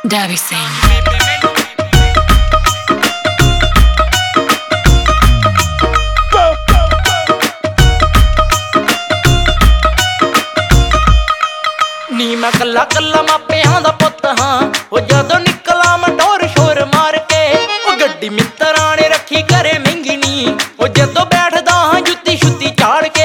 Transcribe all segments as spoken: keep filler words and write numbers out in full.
Davi Singh. नी मैं कला कला मापियां दा पुत्त हां ओ जदों निकला मैं डोर शोर मार के ओ गड्डी मित्तरां ने रखी घरे महंगी नी ओ जदों बैठदा हां जुत्ती शुत्ती झाड़ के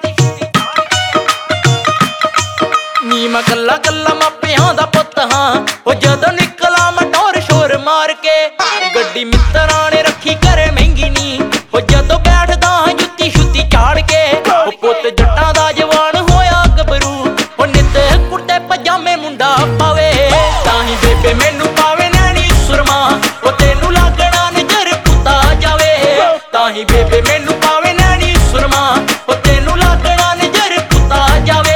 नी मैं कला कला मापियां दा पुत्त हां ओ जदों निकला मैं डोर शोर मार के गड्डी मित्तरां ने रखी घरे महंगी नी ओ जदों बैठदा हां जुत्ती शुत्ती झाड़ के ओ पुत्त जट्टां दा जवान होया गबरू ओ नित कुर्ते पजामे मुंडा पावे ताही बेबे मैनू पावे नैनी सुरमा ओ तेनू लागना नजर पुता जावे ताही बेबे मैनू पावे नैनी सुरमा ओ तेनू लागना नजर पुता जावे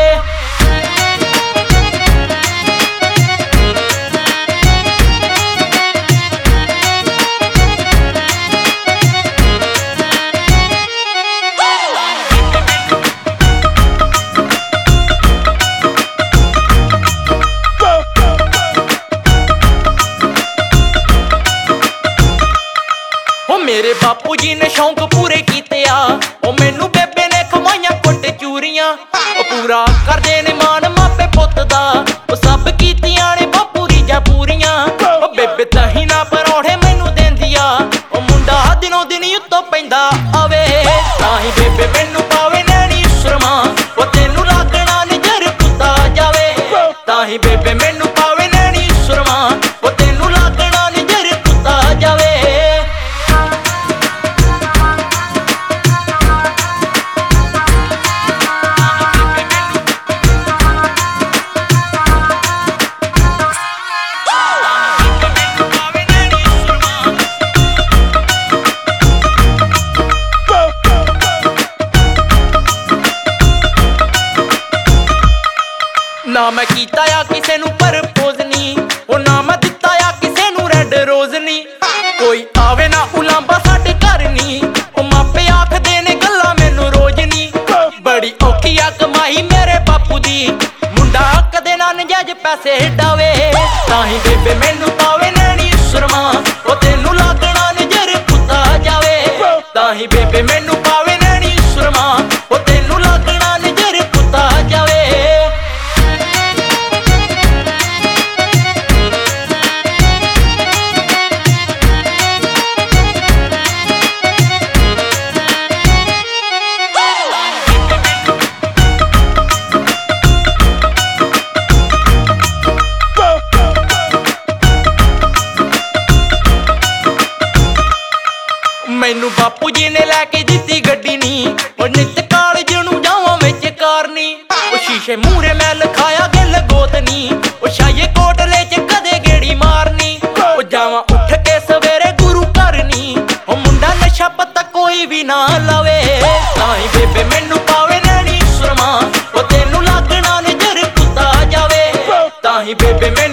मेरे बापू जी ने शौक पूरे कीते आ ओ मैनू बेबे ने खवाइयां कुट चूरियां ओ पूरा करदे ने मान मापे पुत्त दा ओ सब कीतियां ने बापू रीजां पूरियां ओ बेबे तही ना परौठे मैनू देंदी आ ओ मुंडा दिनों दिन उत्तों पैंदा आवे ताही बेबे मैनू पावे नैनी सुरमा ओ तेनू लागना नजर पुता जावे ताही बेबे मैनू पावे नैनी सुरमा ओ तेनू लागना नजर पुता जावे ना मैं कीता आ किसे नू परपोज नी ओ ना मैं दिता आ किसे नू रेड रोज नी कोई आवे ना उलांबा साडे घर नी ओ मापे आखदे ने गल्लां मैनू रोज नी बड़ी औखी आ कमाई मेरे बापू दी मुंडा कदे ना नजायज पैसे डावे ताही बेबे मैनू पावे नैनी सुरमा ओ तेनू लागना नजर पुता जावे ताही बेबे मैनू पावे नैनी सुरमा ओ तेनू लागना नजर पुता जावे मैनू बापू जी ने लैके दित्ती गड्डी नी और नित कालज नू जावां विच कारनी ओ शीशे मूहरे मैं लिखाया गिल गोतनी ओ शाये कोटले च कदे गेड़ी मारनी ओ जावां उठ के सवेरे गुरु घर नी ओ मुंडा नशा पत्ता कोई भी ना लावे ताही बेबे मैनू पावे नैनी सुरमा ओ तेनू लागना नजर पुता जावे ताही बेबे